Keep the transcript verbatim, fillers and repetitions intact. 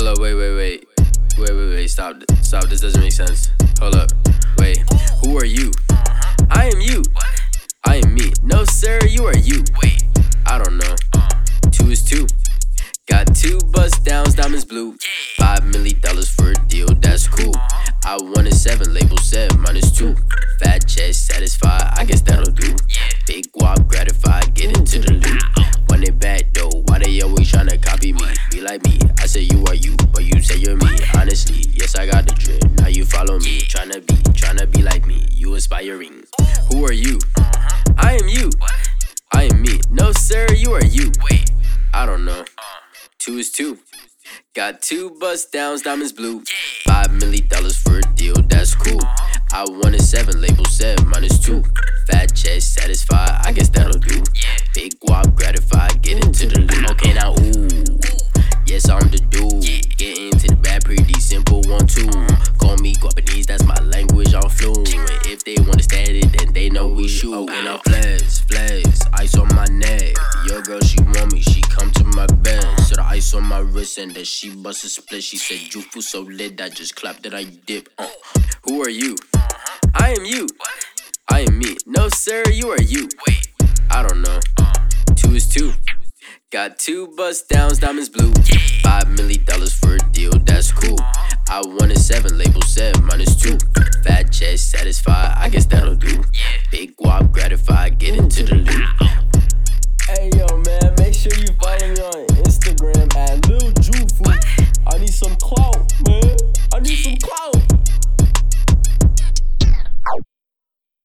up, wait, wait, wait. Wait, wait, wait, stop. Stop, this doesn't make sense. Hold up, wait. Who are you? I am you. I am me. No, sir, you are you. Wait, I don't know. Two is two. Got two bust downs, diamonds blue. Five million dollars for a deal, that's cool. I wanted seven, label said minus two. Fat chest, satisfied, I guess that'll do. Big guap, gratified, get into the loop. When they back though, why they always tryna copy me? Be like me, I say you are you, but you say you're me. Honestly, yes I got the drip, now you follow me. Tryna be, tryna be like me, you inspiring. Who are you? I am you. I am me. No sir, you are you. Wait, I don't know. Two is two. Got two bust downs, diamonds blue. Five million dollars for a deal, that's cool. I wanted seven, label said minus two. Fat chest, satisfied, I guess that'll do. Big guap, gratified, get into the loop. Okay, now ooh, yes I'm the dude. Get into the bad, pretty simple one two. Call me Guapanese, that's my language, I'm fluent. If they understand it, then they know we shoot. Okay, now flex, flex, ice on my neck. Your girl, she want me, she come to my bed. So the ice on my wrist and then she bust a split. She said, you feel so lit, I just clapped that I dip. Uh. Who are you? I am you. I am me. No sir, you are you. Wait, I don't know. Two is two. Got two bust downs, diamonds blue. Five million dollars for a deal, that's cool. I wanted seven, label said minus two. Fat chest, satisfied, I guess that'll do. Big guap, gratified, get into the loop. Hey yo man, make sure you follow me on Instagram at Lil Jufu. I need some clout, man. I need some clout.